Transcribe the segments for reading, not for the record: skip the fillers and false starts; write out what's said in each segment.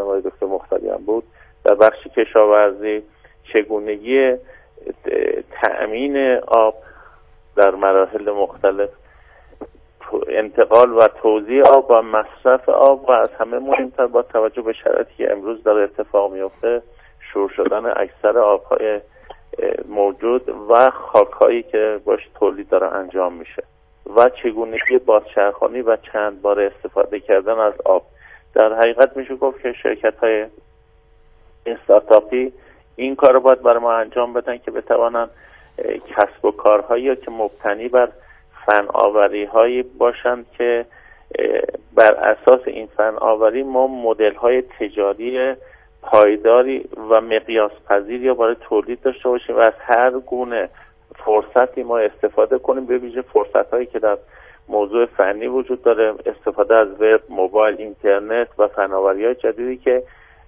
مثلا آقای دکتر مختاری هم بود، در بخش کشاورزی چگونگی تأمین آب در مراحل مختلف، انتقال و توزیع آب و مصرف آب، و از همه مهمتر با توجه به شرایطی که امروز داره اتفاق میفته، شور شدن اکثر آبهای موجود و خاکهایی که باش تولید داره انجام میشه و چگونگی بازچرخانی و چند بار استفاده کردن از آب. در حقیقت میشه گفت که شرکت‌های استارتاپی این کار رو باید برای ما انجام بدن که بتوانن کسب و کارهایی که مبتنی بر فناوری‌هایی باشند که بر اساس این فناوری ما مدل‌های تجاری پایداری و مقیاس پذیری رو برای تولید داشته باشیم و از هر گونه فرصتی ما استفاده کنیم، به ویژه فرصت‌هایی که در موضوع فنی وجود داره، استفاده از وب، موبایل، اینترنت و فناوری‌های جدیدی که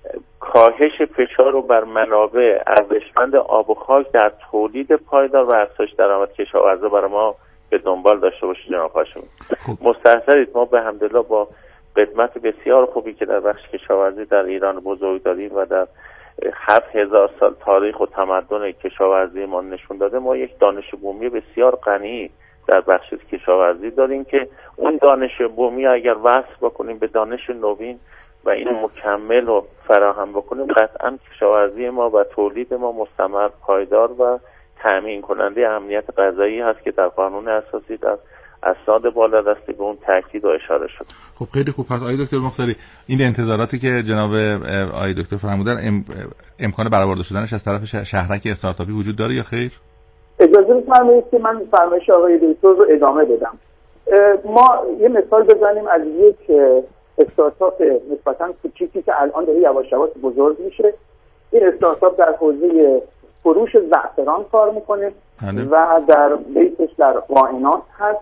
کاهش فشار رو بر منابع ارزشمند آب و خاک در تولید پایدار و افزایش درآمد کشاورزا برای ما به دنبال داشته باشه. جناب هاشمی مستحضرید ما به حمدالله با خدمت بسیار خوبی که در بخش کشاورزی در ایران بزرگ داریم و در 7000 سال تاریخ و تمدن کشاورزی ما نشون داده، ما یک دانش بومی بسیار غنی در بخش کشاورزی داریم که اون دانش بومی اگر وصل بکنیم به دانش نوین و این مکمل رو فراهم بکنیم، قطعا کشاورزی ما و تولید ما مستمر، پایدار و تامین کننده امنیت غذایی هست که در قانون اساسی در اسناد بالادستی به اون تاکید و اشاره شد. خب خیلی خوب. پس آقای دکتر مختاری، این انتظاراتی که جناب آقای دکتر فرمودن امکان برآورده شدنش از طرف شهرک استارتاپی وجود داره یا خیر؟ اجازه بفرمایید که من فرمایش آقای دکتر رو ادامه بدم. ما یه مثال بزنیم از یک استارتاپ نسبتاً کوچیکی که الان داره یواش یواش بزرگ میشه. این استارتاپ در حوزه فروش زعفران کار میکنه و در بیسش در واینات هست.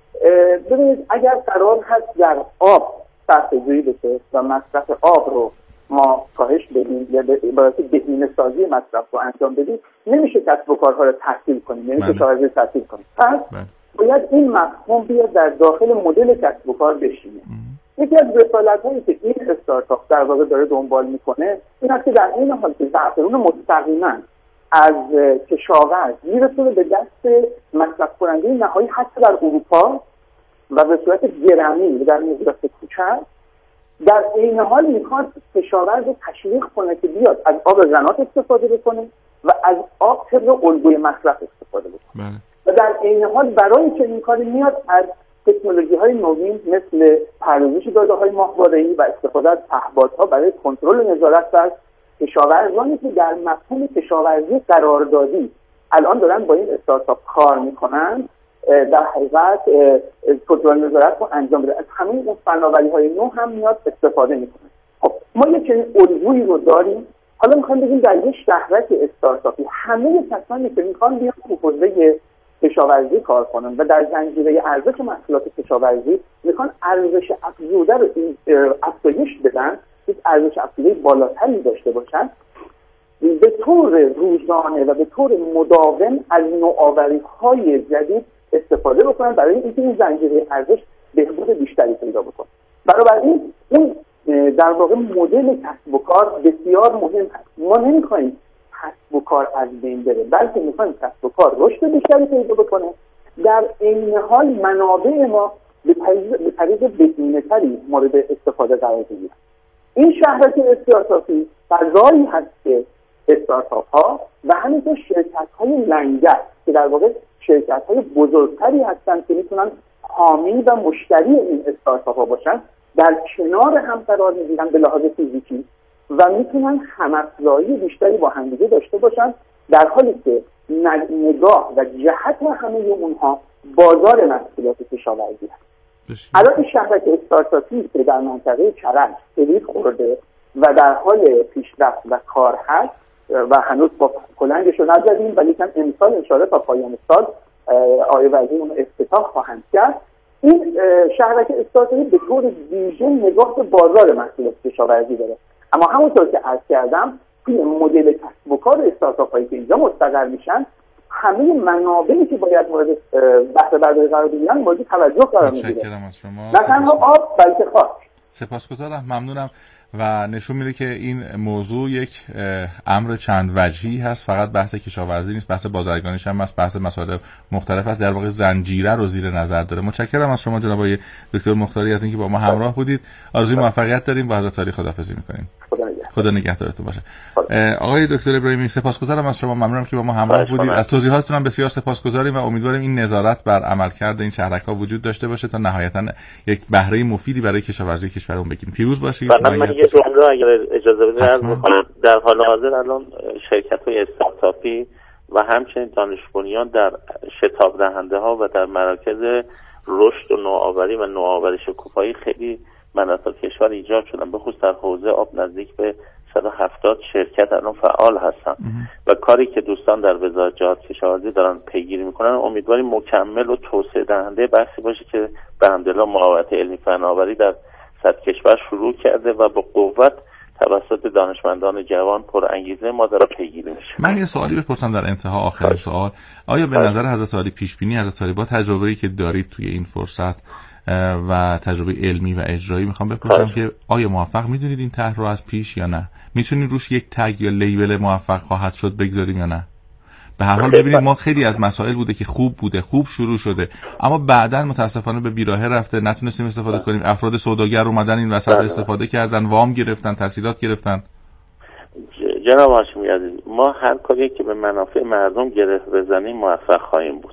ببینید اگر قرار هست در آب صرفه‌جویی بشه و مصرف آب رو ما کاهش بدیم یا باید بهینه‌سازی مصرف رو انجام بدیم، نمیشه کسب و کارها رو تحصیل کنیم، نمیشه کشاورزی تحصیل کنیم. پس باید این مفهوم بیاد در داخل مدل کسب و کار بشینه. یکی از رسالت‌هایی که این استارتاپ در واقع داره دنبال میکنه این است که در این حال که زعفران مستقیما از کشاورز میرسونه به دست مصرف کننده نهایی حتی در اروپا و به صورت گرمی در مقیاس کوچک، در این حال میخواد کشاورز رو تشویق کنه که بیاد از آب زنات استفاده بکنه و از آب طبق الگوی مصرف استفاده بکنه. و در این حال برای چنین کاری میاد از تکنولوژی‌های نوین مثل پردازش داده‌های ماهواره‌ای و استفاده از پهپادها برای کنترل نظارت بر کشاورزانی که در مفهوم کشاورزی قراردادی الان دارن با این استارتاپ کار میکنن، در حقیقت کنترل نظارت رو انجام بده. از همین اون فناوری‌های نو هم میاد استفاده میکنه. خب ما یک چنین الگویی رو داریم. حالا میخوام بگیم در یک شهرک استارتاپی همه کسانی که میخوان بیان تو حوزه کشاورزی کار کنن و در زنجیره ارزش محصولات کشاورزی میخوان ارزش افزوده رو افزایش بدن، یک ارزش افزوده بالاتری داشته باشن، به طور روزانه و به طور مداوم از نوآوری‌های جدید استفاده بکنن برای اینکه این زنجیره ارزش بهبود بیشتری پیدا بکنه. بنابراین این در واقع مدل کسب و کار بسیار مهم هست. ما نمی‌خوایم کسب و کار از بین بره، بلکه می‌خوایم کسب و کار رشد بیشتری پیدا بکنه، در این حال منابع ما به طریق بهینه‌تری مورد استفاده قرار بگیرن. این شهرک استارتاپی فضایی هست که استارتاپ‌ها و همینطور شرکت‌های لنگر که در واقع شرکت‌های بزرگتری هستند که میتونن حامی و مشتری این استارتاپ‌ها باشن، در کنار هم قرار می‌گیرن به لحاظ فیزیکی و میتونن هم‌افزایی بیشتری با همدیگه داشته باشن، در حالی که نگاه و جهت همه اونها بازار محصولات کشاورزی هست. الان این شهرک استارتاپی که در منطقه کرج کلید خورده و در حال پیشرفت و کار هست و هنوز با کلنگش رو نزدیم، ولی کم امسال انشاءالله تا پایان سال آقای وزیر اون افتتاح خواهند کرد. این شهرک استارتاپی به طور ویژه نگاه به بازار محصولات کشاورزی داره، اما همونطور که عرض کردم توی مدل کسب و کار استارتاپ‌هایی که اینجا مستقر میشن، همه منابعی که باید مورد بحث برداری قرار بگیرن مورد توجه قرار میگیره. متشکرم از شما. نه تنها آب بلکه خاک. سپاسگزارم، ممنونم. و نشون میده که این موضوع یک امر چند وجهی هست، فقط بحث کشاورزی نیست، بحث بازرگانیش هم هست، بحث مسائل مختلف هست، در واقع زنجیره رو زیر نظر داره. متشکرم از شما جناب آقای دکتر مختاری از اینکه با ما همراه بودید. آرزوی موفقیت داریم. با حضرت عالی خداحافظی می‌کنیم. خدا نگهدارتون باشه. آقای دکتر ابراهیمی سپاسگزارم از شما، ممنونم که با ما همراه بودید. از توضیحاتتون هم بسیار سپاسگزاریم و امیدواریم این نظارت بر عملکرد این شهرک‌ها وجود داشته باشه تا نهایتاً یک بهره مفیدی برای کشاورزی کشورمون بگیریم. پیروز باشید. من یه جمله اگر اجازه بدید در حال حاضر الان شرکت‌های استارتاپی و همچنین دانش بنیان در شتاب دهنده‌ها و در مراکز رشد و نوآوری و نوآوری شکوفایی خیلی مناطق کشور ایجاد شدن، به خصوص در حوزه آب نزدیک به 170 شرکت الان فعال هستن و کاری که دوستان در وزارت جهاد کشاورزی دارن پیگیری میکنن امیدواریم مکمل و توسعه دهنده بحثی باشه که به حمدالله معاونت علمی فناوری در سطح کشور شروع کرده و با قوت توسط دانشمندان جوان پر انگیزه ما داره پیگیری میشه. من یه سوالی بپرسم در انتها آخر سوال، آیا به نظر حضرت عالی پیش بینی حضرت عالی با تجربه‌ای که دارید توی این فرصت و تجربه علمی و اجرایی میخوام بپرسم که آیا موفق میدونید این طرح رو از پیش یا نه؟ میتونید روش یک تگ یا لیبل موفق خواهد شد بگذاریم یا نه؟ به هر حال ببینید ما خیلی از مسائل بوده که خوب بوده، خوب شروع شده، اما بعداً متاسفانه به بیراهه رفته، نتونستیم استفاده کنیم. افراد سوداگر اومدن این وسط استفاده کردن، وام گرفتن، تسهیلات گرفتن. جناب هاشمی عزیز، ما هر کاری که به منافع مردم گره بزنیم موفق خواهیم بود.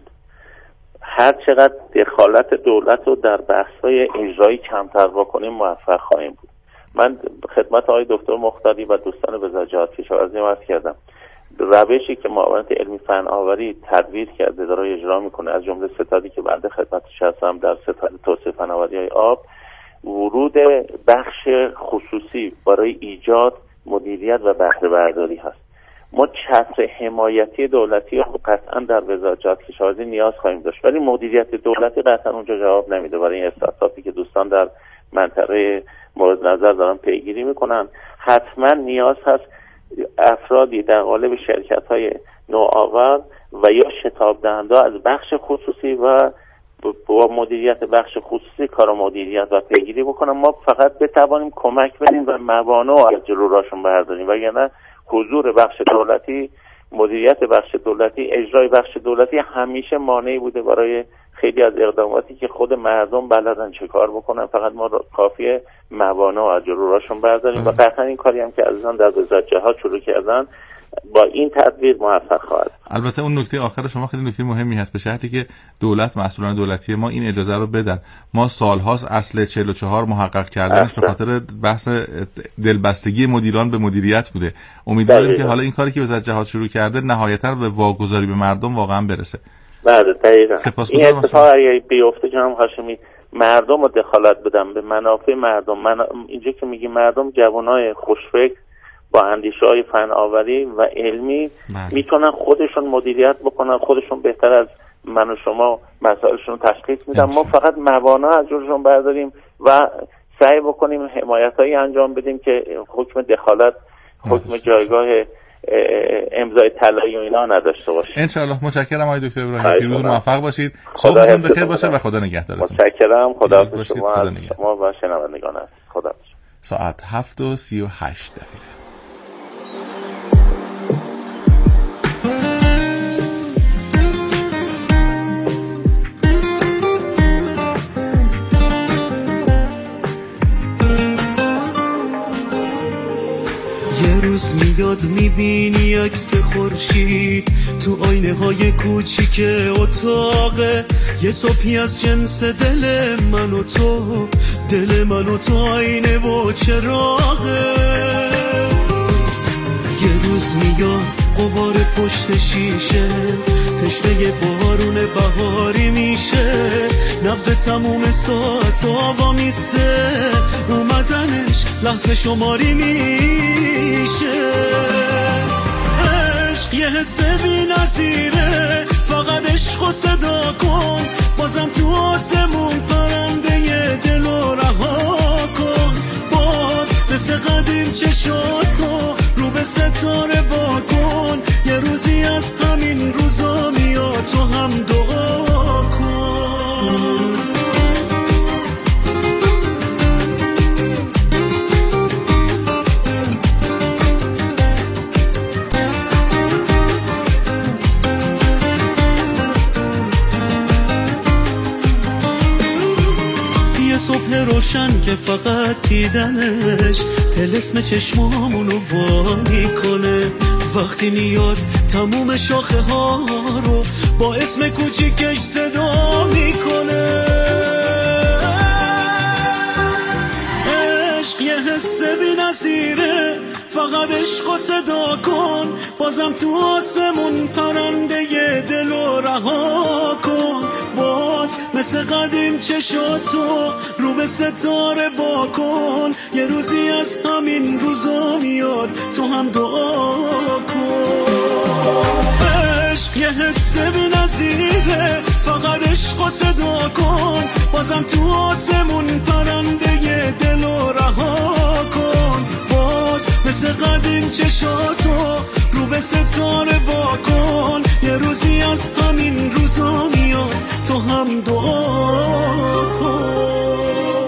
هر چقدر دخالت دولت رو در بحث‌های اجرایی کمتر بکنیم موفق خواهیم بود. من خدمت آقای دکتر مختاری و دوستان وزارت جهاد کشاورزی عرض کردم روشی که معاونت علمی فناوری تدویر کرده داره اجرا میکنه، از جمله ستادی که بنده خدمتش هستم در ستاد توسعه فناوری‌های آب، ورود بخش خصوصی برای ایجاد مدیریت و بهره برداری هست. ما چتر حمایتی دولتی رو قطعا در وزارت جهاد کشاورزی نیاز خواهیم داشت، ولی مدیریت دولتی قطعا اونجا جواب نمیده برای این استارتاپی که دوستان در منطقه مورد نظر دارن پیگیری میکنن. حتما نیاز هست افرادی در قالب شرکت‌های نوآور و یا شتاب دهنده از بخش خصوصی و با مدیریت بخش خصوصی کار مدیریت و پیگیری بکنن. ما فقط بتوانیم کمک بدیم و موانع از جلو راشون برداریم، وگرنه حضور بخش دولتی، مدیریت بخش دولتی، اجرای بخش دولتی همیشه مانعی بوده برای خیلی از اقداماتی که خود مردم بلدن چه کار بکنن. فقط ما کافیه موانع از جلو راشون برداریم و قطعا این کاری هم که عزیزان در وزارت جهاد شروع کردن با این تدبیر موفق خواهد. البته اون نکته آخر شما خیلی نکته مهمی هست، به شرطی که دولت، مسئولان دولتی ما این اجازه رو بدن. ما سالهاست اصل 44 محقق کردنش به خاطر بحث دلبستگی مدیران به مدیریت بوده. امیدواریم که حالا این کاری که وزارت جهاد شروع کرده نهایتاً به واگذاری به مردم واقعا برسه. بله دقیقاً. این اتفاق اگه بیفته جناب هاشمی مردم رو دخالت بدن به منافع مردم، اینجا که میگی مردم جوانای خوشفکر با اندیشه‌های فناوری و علمی میتونن خودشون مدیریت بکنن، خودشون بهتر از من و شما مسائلشون رو تشخیص میدن. ما فقط موانع از جلوشون برداریم و سعی بکنیم حمایتایی انجام بدیم که حکم دخالت، حکم جایگاه امضای طلایی و اینا نداشته باشه. ان شاء الله. متشکرم آقای دکتر ابراهیمی. پیروز موفق باشید. صبحتون بخیر باشه و خدا نگهدارتون. متشکرم. خدا شما و شنوندگان. خدا. ساعت 7:38 دقیقه. میاد میبینی عکس خورشید تو آینه های کوچیک اتاقه، یه صبحی از جنس دل من و تو، دل من و تو آینه و چراغه. یه روز میاد غبار پشت شیشه، تشنه بارون بهاری میشه، نبض تموم ساعت آوا میسته، اومدنش لحظه شماری میشه. عشق یه حس بی نظیره، فقط عشق و صدا کن، بازم تو آسمون پرنده دلو رها کن، باز مثل قدیم چشاتو رو به ستاره با کن، یه روزی از همین روزا میاد تو هم دعا کن. که فقط دیدنش طلسم چشمامونو وا میکنه. وقتی میاد تموم شاخه ها رو با اسم کوچیکش صدا میکنه. عشق یه حس بی‌نظیره، فقط عشق و صدا کن، بازم تو آسمون پرنده دلو رها کن. باز مثل قدیم چشاتو رو به ستاره با کن، یه روزی از همین روزا میاد تو هم دعا کن. عشق یه حس بی‌نظیره، فقط عشق و صدا کن، بازم تو آسمون پرنده دلو رها کن. باز مثل قدیم چشاتو رو به ستاره با کن، یه روزی از همین روزا میاد تو هم دعا کن.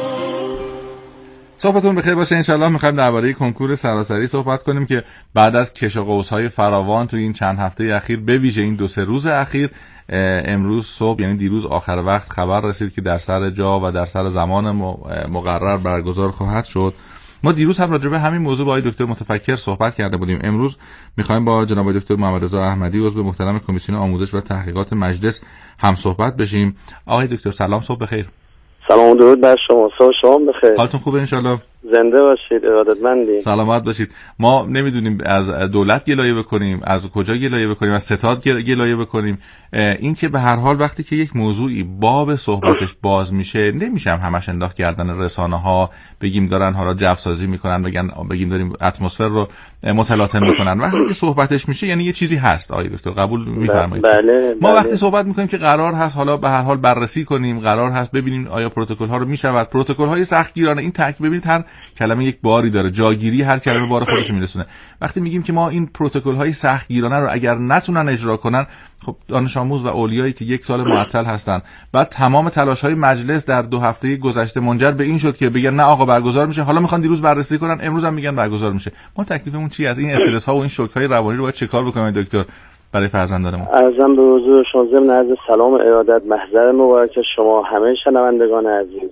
صحبتون بخیر باشه. انشالله میخوایم درباره کنکور سراسری صحبت کنیم که بعد از کش و قوس‌های فراوان تو این چند هفته اخیر، به ویژه این 2-3 روز اخیر، امروز صبح یعنی دیروز آخر وقت خبر رسید که در سر جا و در سر زمان مقرر برگزار خواهد شد. ما دیروز هم راجع به همین موضوع با دکتر متفکر صحبت کرده بودیم. امروز میخوایم با جناب دکتر محمد رضا احمدی عضو محترم کمیسیون آموزش و تحقیقات مجلس هم صحبت بشیم. آقای دکتر سلام، صبح بخیر. سلام و درود بر شما. صبح شما بخیر. حالتون خوبه انشالله؟ زنده باشید، ارادتمندید. سلامت باشید. ما نمیدونیم از دولت گلایه بکنیم، از کجا گلایه بکنیم، از ستاد گلایه بکنیم. این که به هر حال وقتی که یک موضوعی باب صحبتش باز میشه، نمیشه همش انداخت کردن رسانه‌ها، بگیم دارن حالا جفسازی میکنن، بگیم داریم اتمسفر رو متلاطم میکنن. وقتی که صحبتش میشه یعنی یه چیزی هست. آقای دکتر قبول میفرمایید؟ بله. ما وقتی صحبت میکنیم که قرار هست حالا به هر حال بررسی کنیم، قرار هست ببینیم آیا پروتکل ها رو میشود، پروتکل های سختگیرانه، این تاکید ببینید هر کلمه یک باری داره، جاگیری هر کلمه بار خودش میرسونه. وقتی میگیم که ما این پروتکل های سختگیرانه رو اگر نتونن اجرا کنن، خب دانش آموز و اولیایی که 1 سال معطل هستن، بعد تمام تلاش های مجلس در 2 هفته گذشته منجر به این شد که بگن نه آقا برگزار میشه، حالا میخوان دیروز بررسی کنن، امروز هم میگن برگزار میشه. ما تکلیفمون چی از این استرس ها و این شوک های روانی رو باید چه کار بکنیم دکتر برای فرزندانمون؟ عرضم به حضور شما ضمن عرض سلام و ارادت محضر مبارک شما همه شنوندگان عزیز.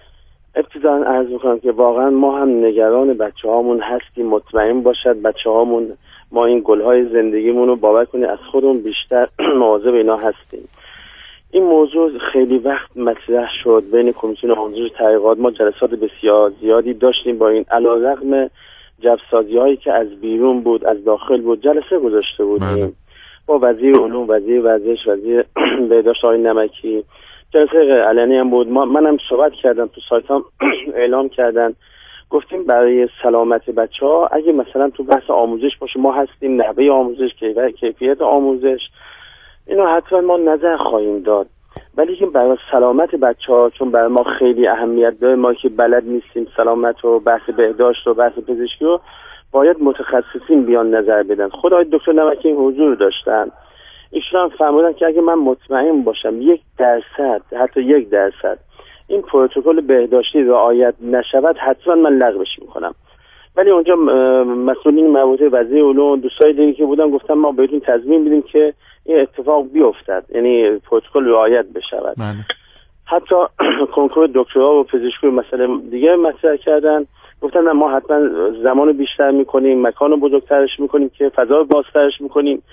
ابتداً عرض میکنم که واقعا ما هم نگران بچه‌هامون هستیم. مطمئن باشد بچه‌هامون، ما این گل‌های زندگیمون رو باور کنید از خودمون بیشتر مواظب اینا هستیم. این موضوع خیلی وقت مطرح شد بین کمیسیون آموزش و تحقیقات. ما جلسات بسیار زیادی داشتیم با این، علیرغم جفسازی‌هایی که از بیرون بود از داخل بود، جلسه گذاشته بودیم با وزیر علوم، وزیر ورزش، وزیر بهداشت آقای نمکی. جلسه علنی هم بود. منم صحبت کردم، تو سایتام اعلام کردن، گفتیم برای سلامت بچه‌ها اگه مثلا تو بحث آموزش باشه ما هستیم، نحوه آموزش، کیفیت آموزش، اینو حتما ما نظر خواهیم داد. ولی که برای سلامت بچه‌ها، چون برای ما خیلی اهمیت داره، ما که بلد نیستیم سلامت و بحث بهداشت و بحث پزشکی رو، باید متخصصین بیان نظر بدن. خود آقای دکتر نمکی این حضور داشتن، ایشون هم فرمودن که اگه من مطمئن باشم 1% حتی 1% این پروتکل بهداشتی رعایت نشود، حتما من لغوش میکنم. ولی اونجا مسئولین مربوطه، وزیر علوم، دوستای دیگه که بودن، گفتم ما بهتون تضمین میدیم که این اتفاق بیفتد، یعنی پروتکل رعایت بشود. حتی کنکور دکترا و پزشکی مسئله دیگه مطرح کردن، گفتن ما حتما زمان بیشتر میکنیم، مکان بزرگترش میکنیم، که فضا بازترش میکنیم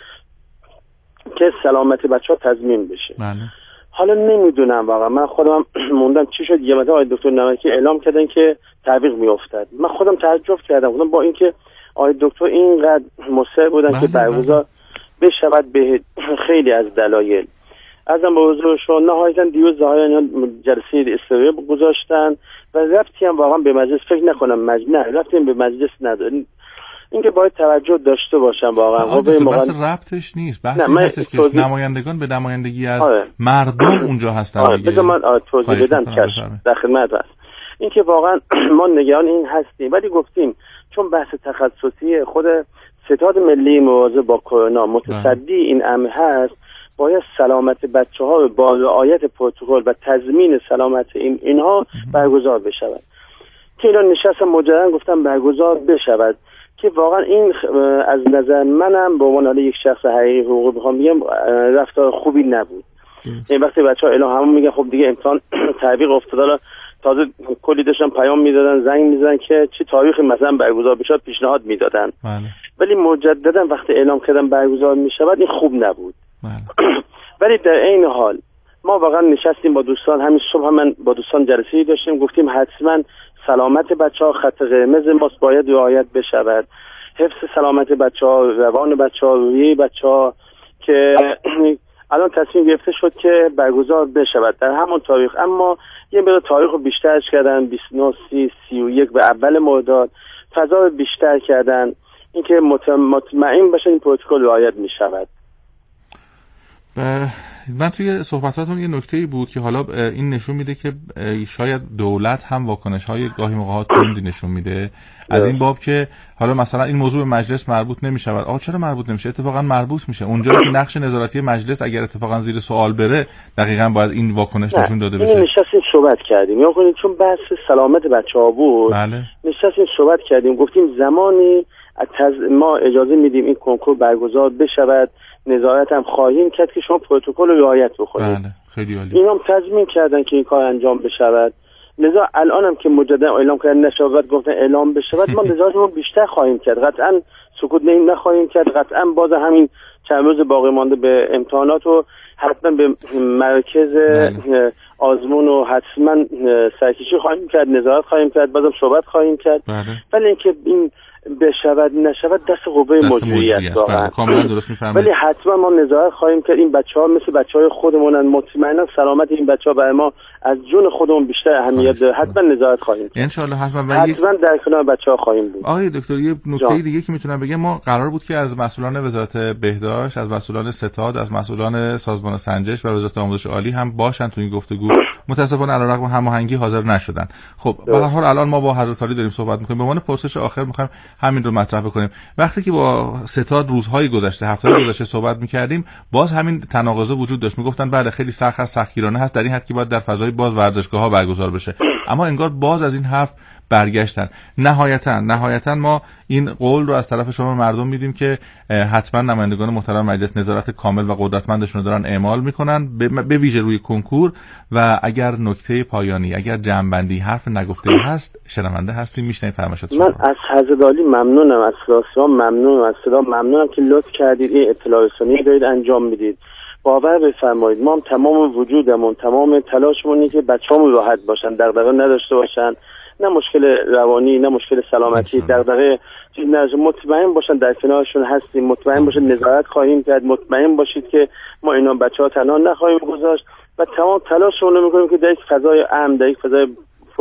که سلامت بچه‌ها تضمین بشه. حالا نمیدونم واقعا، من خودم موندم چی شد. یه مدت آقای دکتر نمکی اعلام کردن که تعویق میافتد. من خودم تعجب کردم، گفتم با اینکه آقای دکتر اینقدر مصر بودن که برگزار بشود به خیلی از دلایل. ازم به حضور شما نهایتا دیروز ظاهرا جلسه استراحت گذاشتن و ربطی هم واقعا به مجلس فکر نکنم نه ربطی به مجلس نداره. اینکه باید توجه داشته باشم واقعا. بحث ربطش نیست، بحث این هستش که نمایندگان به نمایندگی از مردم اونجا هستن. بذار من توضیح بدم در خدمت هست. اینکه واقعا ما نگران این هستیم، ولی گفتیم چون بحث تخصصی خود ستاد ملی مبارزه با کرونا متصدی این امر هست، باید سلامت بچه‌ها با رعایت پروتکل و تضمین سلامت اینها برگزار بشود. که اینا نشست مجددا گفتم برگزار بشود، که واقعا این از نظر منم به عنوان یک شخص حقیقی حقوقی بخوام بگم رفتار خوبی نبود. این وقتی بچه‌ها اعلام همون میگن خب دیگه امتحان تعویق افتاد، تازه کلی داشتن پیام میدادن، زنگ میزدن که چه تاریخی مثلا برگزار بشه، پیشنهاد میدادن. ولی مجددا وقتی اعلام کردن برگزار میشود این خوب نبود. ولی در این حال ما واقعا نشستیم با دوستان، همین صبح من با دوستان جلسه‌ای داشتیم، گفتیم حتما سلامت بچه‌ها خط قرمز ماست، باید رعایت بشود. حفظ سلامت بچه‌ها، روان بچه‌ها، روحیه بچه‌ها که الان تصمیم گرفته شد که برگزار بشود در همون تاریخ، اما یه مقدار تاریخ رو بیشترش کردن، 29 30 31 به اول مرداد فضا رو بیشتر کردن، اینکه مطمئن باشن این پروتکل رعایت می‌شود. من توی صحبتاتون یه نکته‌ای بود که حالا این نشون میده که شاید دولت هم واکنش‌های گاهی موقع‌ها تندی نشون میده از این باب که حالا مثلا این موضوع به مجلس مربوط نمی‌شود. چرا مربوط نمیشه؟ اتفاقا مربوط میشه. اونجایی که نقش نظارتی مجلس اگر اتفاقا زیر سوال بره، دقیقاً باید این واکنش نشون داده بشه. نشستیم صحبت کردیم، یا کنید چون بحث سلامت بچه‌ها بود. بله. نشستیم صحبت کردیم، گفتیم زمانی ما اجازه میدیم این کنکور برگزار بشود، نظارت هم خواهیم کرد که شما پروتکل رو رعایت بکنید. بله، خیلی عالی. اینا هم تضمین کردن که این کار انجام بشود. لذا الان هم که مجددا اعلام کردن نشود، گفتن اعلام بشود، ما نظارتمون بیشتر خواهیم کرد. قطعا سکوت نخواهیم کرد. قطعا باز همین چند روز باقی مانده به امتحانات و حتما به مرکز آزمون و حتما سرکشی خواهیم کرد، نظارت خواهیم کرد، بازم صحبت خواهیم کرد. ولی اینکه این بشود نشود دست قوه مجریه است. کاملا درست میفرمایید. ولی حتما ما نظارت خواهیم کرد. این بچه‌ها مثل بچه‌های خودمونن، مطمئنا سلامت این بچه‌ها برای ما از جون خودمون بیشتر اهمیت داره. حتما نظارت خواهیم کرد. ان شاء الله حتما در کنار بچه‌ها خواهیم بود. آقای دکتر یه نکته دیگه که میتونم بگم، ما قرار بود که از مسئولان وزارت بهداشت، از مسئولان ستاد، از مسئولان سازمان سنجش و وزارت آموزش عالی هم باشن تو این گفتگو. متاسفانه علیرغم هماهنگی حاضر نشدن. خب به هر حال الان ما با حضرت عالی داریم صحبت می‌کنیم. به عنوان پرسش آخر می‌خوایم همین رو مطرح بکنیم. وقتی که با ستاد روزهای گذشته، هفته‌های گذشته صحبت می‌کردیم، باز همین تناقض وجود داشت. میگفتن بله خیلی سخت هست، سختگیرانه هست، در این حد که باید در فضای باز ورزشگاه‌ها برگزار بشه. اما انگار باز از این حرف برگشتن. نهایتا ما این قول رو از طرف شما مردم میدیم که حتما نمایندگان محترم مجلس نظارت کامل و قدرتمندشون رو دارن اعمال میکنن، به ویژه روی کنکور، و اگر نکته پایانی، اگر جمع‌بندی، حرف نگفته هست، شنونده هستیم، میشنیم فرمایشات شما. من از حضرت عالی ممنونم، از راستی ممنونم، از صدا ممنونم که لطف کردید این اطلاع رسانی دارید انجام میدید. باور بفرمایید ما هم تمام وجودمون، تمام تلاشمون اینه که بچه‌هامون راحت باشن، دغدغه نداشته باشن، نه مشکل روانی، نه مشکل سلامتی، دغدغه مطمئن باشن در کنارشون هستیم، مطمئن باشن نظارت خواهیم کرد، مطمئن باشید که ما اینا بچه‌ها تنها نخواهیم گذاشت و تمام تلاشمون رو می‌کنیم که در یک فضای امن، در یک فضای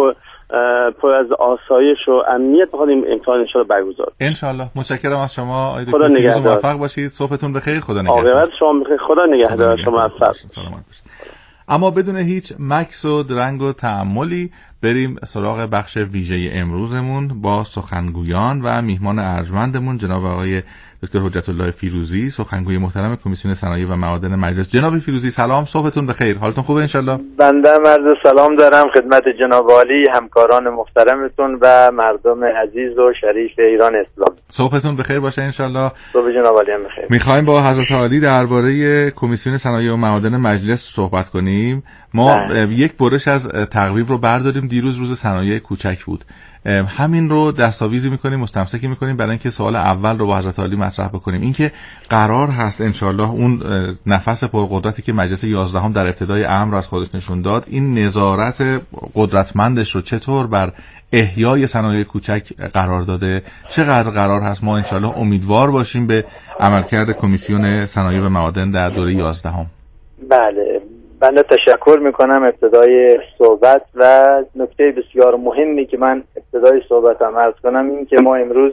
پر از آسایش و امنیت بخوایم امتحان ان شاء الله برگزار. ان شاء الله. متشکرم از شما آقای دکتر. موفق باشید. صبحتون بخیر. خدا نگهدار. عاقبت شما بخیر. خدا نگهدار شما. موفق. سلامت باشید. اما بدون هیچ مکث و درنگ و تأملی بریم سراغ بخش ویژه امروزمون با سخنگویان و میهمان ارجمندمون جناب آقای دکتر حجت الله فیروزی، سخنگوی محترم کمیسیون صنایع و معادن مجلس. جناب فیروزی سلام، صبحتون بخیر. حالتون خوبه ان شاء الله؟ بنده عرض سلام دارم خدمت جناب عالی، همکاران محترمتون و مردم عزیز و شریف ایران اسلام. صبحتون بخیر باشه ان شاء الله. صبح جناب عالی هم بخیر. میخوایم با حضرت عالی درباره کمیسیون صنایع و معادن مجلس صحبت کنیم. ما یک برش از تقویم رو برداریم. دیروز روز صنایع کوچک بود. همین رو دستاویزی میکنیم، مستمسکی میکنیم برای اینکه سوال اول رو با حضرت عالی مطرح بکنیم. اینکه قرار هست انشالله اون نفس پرقدرتی که مجلس 11 در ابتدای امر از خودش نشون داد، این نظارت قدرتمندش رو چطور بر احیای صنایع کوچک قرار داده، چقدر قرار هست ما انشالله امیدوار باشیم به عملکرد کمیسیون صنایع و معادن در دوره 11. بله، بنده تشکر میکنم ابتدای صحبت و نکته بسیار مهمی که من ابتدای صحبتم عرض کنم این که ما امروز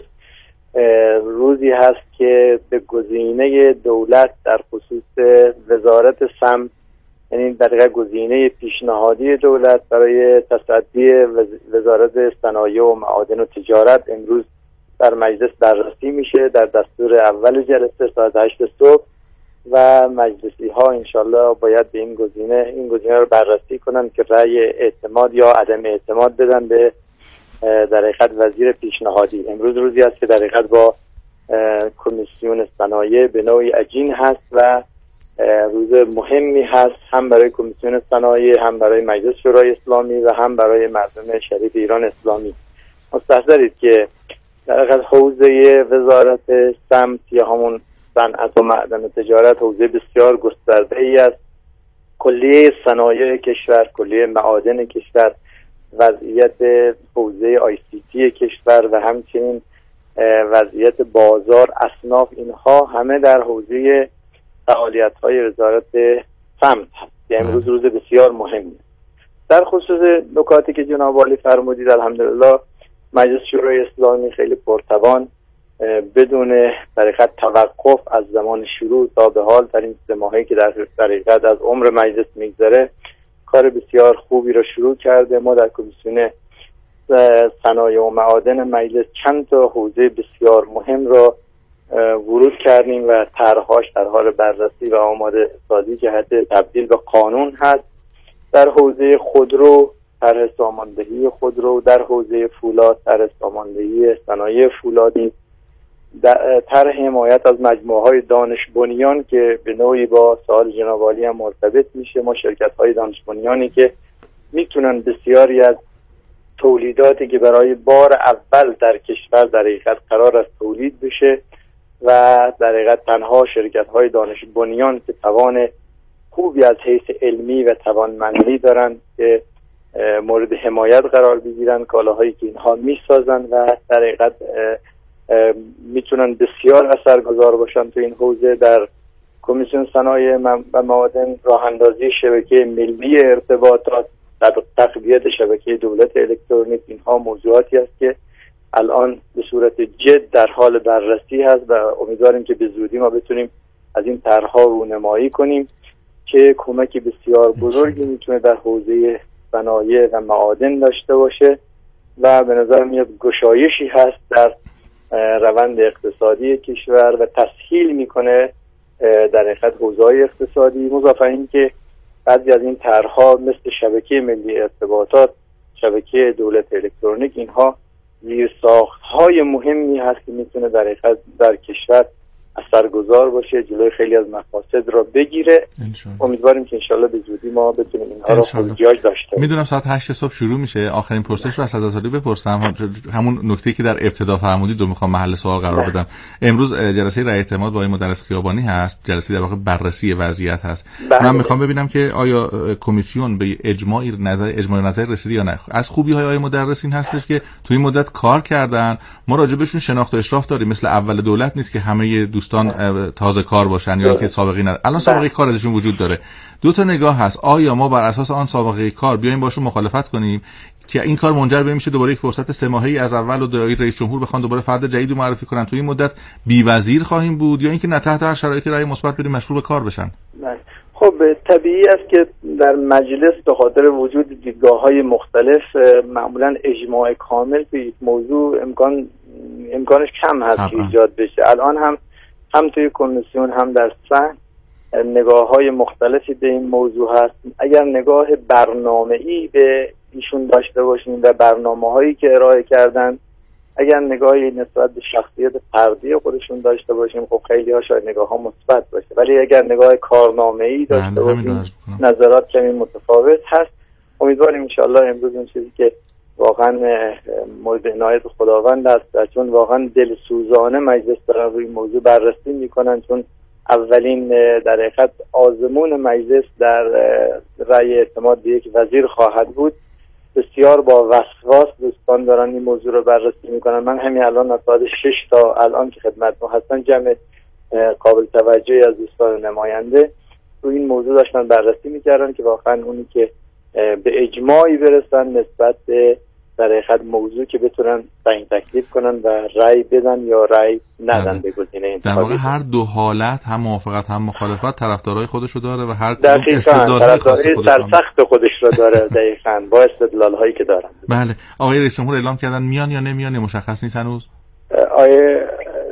روزی هست که به گزینه دولت در خصوص وزارت سمت، یعنی در واقع گزینه پیشنهادی دولت برای تصدی وزارت صنایع و معادن و تجارت امروز در مجلس بررسی میشه در دستور اول جلسه ساعت 8 صبح و مجلسی ها انشالله باید به این گزینه رو بررسی کنن که رأی اعتماد یا عدم اعتماد بدن به در حقیقت وزیر پیشنهادی. امروز روزی است که در حقیقت با کمیسیون صنایع به نوعی عجین هست و روز مهمی هست، هم برای کمیسیون صنایع، هم برای مجلس شورای اسلامی و هم برای مردم شریف ایران اسلامی. مستحضرید که در حقیقت حوزه وزارت سمت یا همون صنعت و معدن و تجارت حوزه بسیار گسترده‌ای است. کلیه صنایع کشور، کلیه معادن کشور، وضعیت حوزه ICT کشور و همچنین وضعیت بازار، اصناف، اینها همه در حوزه فعالیت‌های وزارت سمت هست. امروز روز بسیار مهمی. در خصوص نکاتی که جناب عالی فرمودید، الحمدلله مجلس شورای اسلامی خیلی پرتوان بدون در حقیقت توقف از زمان شروع تا به حال در این 3 ماهی که در حقیقت از عمر مجلس میگذره کار بسیار خوبی را شروع کرده. ما در کمیسیون صنایع و معادن مجلس چند تا حوزه بسیار مهم را ورود کردیم و طرح‌هاش در حال بررسی و آماده سازی جهت تبدیل به قانون هست. در حوزه خودرو طرح ساماندهی خودرو، در حوزه فولاد طرح ساماندهی صنایع فولادی، طرح حمایت از مجموعه‌های دانش بنیان که به نوعی با سوال جناب عالی هم مرتبط میشه. ما شرکت‌های دانش بنیانی که میتونن بسیاری از تولیداتی که برای بار اول در کشور در حقیقت قرار است تولید بشه و در حقیقت تنها شرکت‌های دانش بنیان که توان خوبی از حیث علمی و توانمندی دارن که مورد حمایت قرار بگیرن، کالاهایی که اینها میسازن و در حقیقت میتونن بسیار اثرگذار باشن تو این حوزه. در کمیسیون صنایع و معادن راه اندازی شبکه ملی ارتباطات، تقویت شبکه دولت الکترونیک، اینها موضوعاتی است که الان به صورت جد در حال بررسی هست و امیدواریم که به زودی ما بتونیم از این طرح‌ها رونمایی کنیم که کمکی بسیار بزرگی میتونه در حوزه صنایع و معادن داشته باشه و به نظر میاد گشایشی هست در روند اقتصادی کشور و تسهیل میکنه در حقیقت حوزه‌های اقتصادی. مضافاً اینکه بعضی از این طرح‌ها مثل شبکه ملی ارتباطات، شبکه دولت الکترونیک، اینها زیرساخت‌های مهمی هست که میتونه در حقیقت در کشور اثرگذار باشه، جلوی خیلی از مفاسد را بگیره. امیدواریم که انشالله به زودی ما بتونیم اینها را احتیاج داشته. میدونم ساعت 8 صبح شروع میشه. آخرین پرسش رو از حضرت عالی بپرسم، همون نکته‌ای که در ابتدا فرمودید رو میخوام محل سوال قرار بدم. امروز جلسه رأی اعتماد با مدرس خیابانی هست، جلسه در واقع بررسی وضعیت هست. من میخوام ببینم که آیا کمیسیون به اجماع نظر رسید یا نه. از خوبی‌های آقای مدرس این هستش که تو این مدت کار کردن، ما راجبشون شناخت و اشراف داریم. مثل اول دولت نیست که همه دوستان تازه کار باشن یا اینکه سابقه ندارن. الان سابقه کار ازشون وجود داره. دو تا نگاه هست. آیا ما بر اساس آن سابقه کار بیایم باشون مخالفت کنیم که این کار منجر به میشه دوباره یک فرصت 3 ماهه‌ای از اول و رئیس جمهور بخوان دوباره فرد جدید رو معرفی کنن، تو این مدت بی وزیر خواهیم بود، یا اینکه نه تحت هر شرایطی رأی مثبت بدیم مشغول به کار بشن؟ خب طبیعی است که در مجلس به خاطر وجود دیدگاه‌های مختلف معمولا اجماع کامل به یک موضوع امکانش کم هست که ایجاد بشه. الان هم توی کمیسیون هم در صحن نگاه‌های مختلفی به این موضوع هست. اگر نگاه برنامه‌ای به ایشون داشته باشیم و برنامه‌هایی که ارائه کردن، اگر نگاهی نسبت به شخصیت فردی خودشون داشته باشیم، خب خیلی ها شاید نگاه‌ها مثبت باشه، ولی اگر نگاه کارنامه‌ای داشته باشیم نظرات کمی متفاوت هست. امیدواریم انشالله امروز این چیزی که واقعا مورد عنایت خداوند است، چون واقعا دلسوزانه مجلس دارن روی موضوع بررسی میکنن، چون اولین در حقیقت آزمون مجلس در رأی اعتماد به یک وزیر خواهد بود. بسیار با وسواس دوستان دارن این موضوع رو بررسی میکنن. من همین الان از ساعت 6 تا الان که خدمت ما هستن جمع قابل توجهی از دوستان نماینده روی این موضوع داشتن بررسی میکردن که واقعا اونی که به اجماعی برسن نسبت به در حقیقت موضوع که بتونن تعیین تکلیف کنن و رأی بدن یا رأی ندن به گزینه انتخابی. در واقع هر دو حالت، هم موافقت هم مخالفت، طرفدارای خودشو داره و هر استدلال‌های سرسخت خودش رو داره. دقیقاً با استدلال‌هایی که دارن. بله. آقای رئیس جمهور اعلام کردن میان یا نمیان، مشخص نیست هنوز. آقای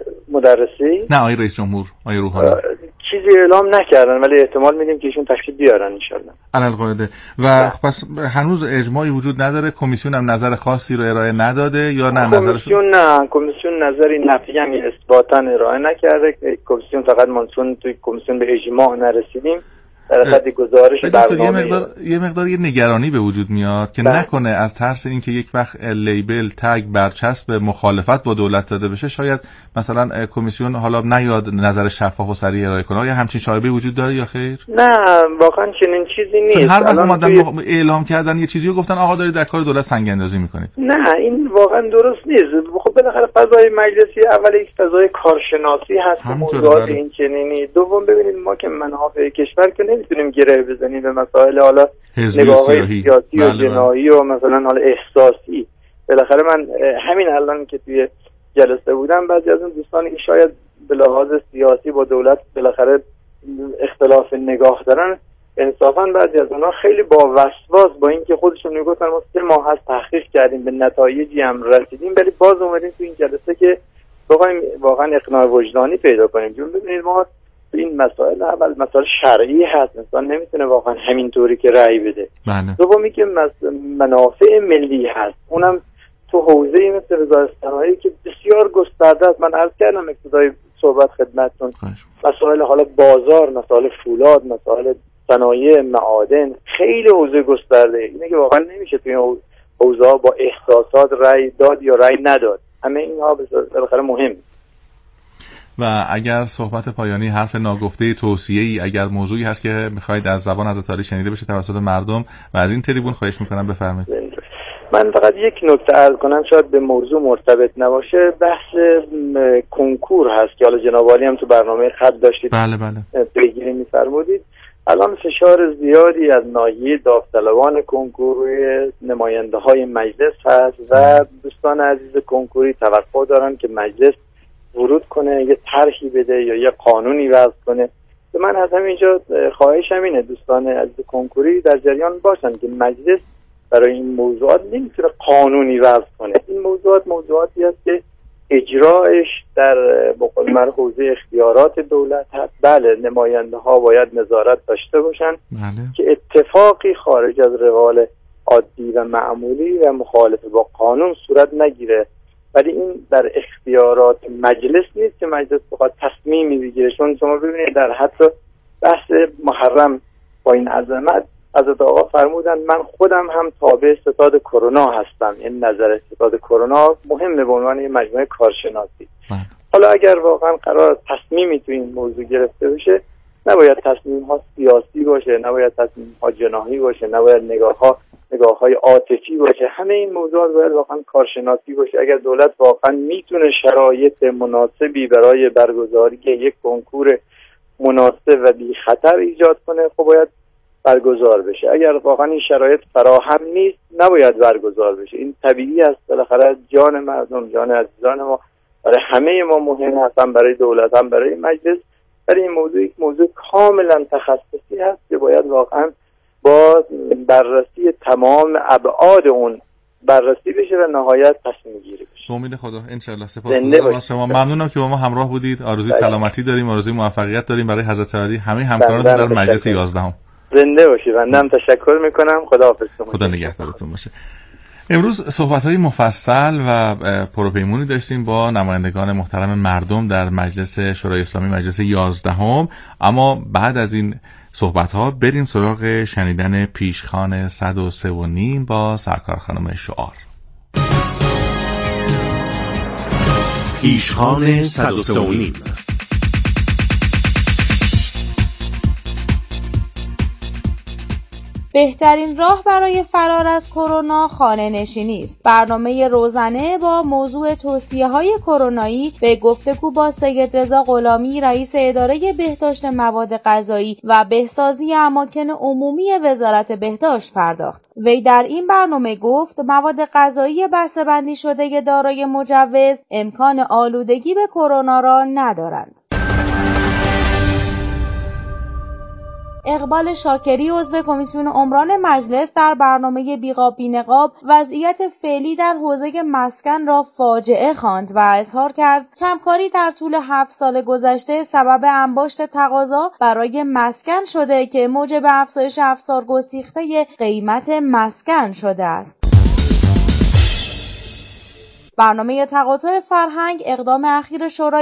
مدرسی؟ نه، آقای رئیس جمهور، آقای روحانی چیزی اعلام نکردن، ولی احتمال میدیم که ایشون تشریف بیارن ان شاءالله. علالقاعده. و پس هنوز اجماعی وجود نداره. کمیسیون هم نظر خاصی رو ارائه نداده یا نه؟ کمیسیون نظری نفی هم اثباتا ارائه نکرده. کمیسیون فقط مانسون توی کمیسیون به اجماع نرسیدیم در حد گزارش برنامه. یه مقدار نگرانی به وجود میاد که نکنه از ترس اینکه یک وقت لیبل تگ برچسب مخالفت با دولت زده بشه شاید مثلا کمیسیون حالا نیاد نظر شفاف و صریح ارائه کنه. یا همچین شایبه وجود داره یا خیر؟ نه واقعا چنین چیزی نیست. چون هر وقت اومدن اعلام کردن یه چیزی رو گفتن آقا دارید در کار دولت سنگ اندازی میکنید. نه این واقعا درست نیست. خب بالاخره فضای مجلسی اول یک فضای کارشناسی هست موضوعات این چنینی. دوم ببینید ما که منافع کشور که نمیتونیم گره بزنیم به مسائل حالا نگاه‌های سیاسی و جنایی و مثلا حالا احساسی. بالاخره من همین الان که توی جلسه بودم بعضی از اون دوستانی که شاید به لحاظ سیاسی با دولت بالاخره اختلاف نگاه دارن انصافا بعضی از اونها خیلی با وسواس با اینکه خودشون میگفتن ما 3 ماه هست تحقیق کردیم به نتایجی هم رسیدیم ولی باز اومدیم تو این جلسه که بخوایم واقعا اقناع وجدانی پیدا کنیم. چون ببینید ما این مسائل اول مسائل شرعی هست، انسان نمیتونه واقعا همینطوری که رأی بده. دومی که منافع ملی هست، اونم تو حوزه‌ای مثل وزارت صنایع که بسیار گسترده است. من عرض کردم ابتدای صحبت خدمتتون مسائل حالا بازار، مسائل فولاد، مسائل صنایع معادن، خیلی حوزه گسترده. اینه که واقعا نمیشه توی این حوزه‌ها با احساسات رأی داد یا رأی نداد. همه اینها بالاخره مهم. و اگر صحبت پایانی حرف ناگفته توصیه‌ای اگر موضوعی هست که می‌خواید از زبان حضرت عالی شنیده بشه توسط مردم و از این تریبون خواهش می‌کنم بفرمایید. من فقط یک نکته عرض کنم شاید به موضوع مرتبط نباشه. بحث کنکور هست که حالا جناب عالی هم تو برنامه قبل داشتید. بله. پیگیری می‌فرمودید. الان فشار زیادی از ناحیه داوطلبان کنکور روی نماینده‌های مجلس هست و دوستان عزیز کنکوری توقع دارن که مجلس ورود کنه، یه طرحی بده یا یه قانونی وضع کنه. که من از همینجا خواهشم اینه دوستان عزیز کنکوری در جریان باشن که مجلس برای این موضوعات نمیتونه قانونی وضع کنه. این موضوعاتی است که اجراعش در بقول معروف حوزه اختیارات دولت هست. بله نماینده ها باید نظارت داشته باشن که اتفاقی خارج از روال عادی و معمولی و مخالف با قانون صورت نگیره. ولی این در اختیارات مجلس نیست که مجلس بخواد تصمیمی بگیره. چون شما ببینید در حتی بحث محرم با این عظمت حضرت آقا فرمودن من خودم هم تابع ستاد کرونا هستم. این نظر ستاد کرونا مهمه به عنوان مجموعه کارشناسی. حالا اگر واقعا قرار تصمیمی تو این موضوع گرفته بشه نباید تصمیم ها سیاسی باشه، نباید تصمیم ها جناحی باشه، نباید نگاه های عاطفی باشه. همه این موضوعات باید واقعا کارشناسی باشه. اگر دولت واقعا میتونه شرایط مناسبی برای برگزاری یک کنکور مناسب و بی خطر ایجاد کنه خب باید برگزار بشه. اگر واقعا این شرایط فراهم نیست نباید برگزار بشه. این طبیعی است. بالاخره جان مردم، جان عزیزان ما برای همه ما مهم هست، هم برای دولت هم برای مجلس. برای این موضوع کاملا تخصصی هست که باید واقعا با بررسی تمام ابعاد اون بررسی بشه و نهایت تصمیم گیری بشه. به امید خدا ان شاء الله. سپاسگزارم از شما. ممنونم که با ما همراه بودید. آرزوی سلامتی داریم، آرزوی موفقیت داریم برای حضرت عالی همه همکارانتون در مجلس 11. زنده باشید. بنده تشکر میکنم. خداحافظ. خدا نگهدارتون باشه. امروز صحبت‌های مفصل و پروپیمونی داشتیم با نمایندگان محترم مردم در مجلس شورای اسلامی مجلس 11. اما بعد از این صحبت‌ها بریم سراغ شنیدن پیشخوان 103.5 با سرکار خانم شعار. پیشخوان 103.5. بهترین راه برای فرار از کرونا خانه نشینی است. برنامه روزانه با موضوع توصیه‌های کرونایی به گفتگو با سید رضا غلامی رئیس اداره بهداشت مواد غذایی و بهسازی اماکن عمومی وزارت بهداشت پرداخت. وی در این برنامه گفت مواد غذایی بسته‌بندی شده دارای مجوز امکان آلودگی به کرونا را ندارند. اقبال شاکری عضو کمیسیون عمران مجلس در برنامه بیقاب بینقاب وضعیت فعلی در حوزه مسکن را فاجعه خواند و اظهار کرد کمکاری در طول 7 سال گذشته سبب انباشت تقاضا برای مسکن شده که موجب افزایش افسار گسیخته قیمت مسکن شده است. برنامه تقاطع فرهنگ اقدام اخیر شورای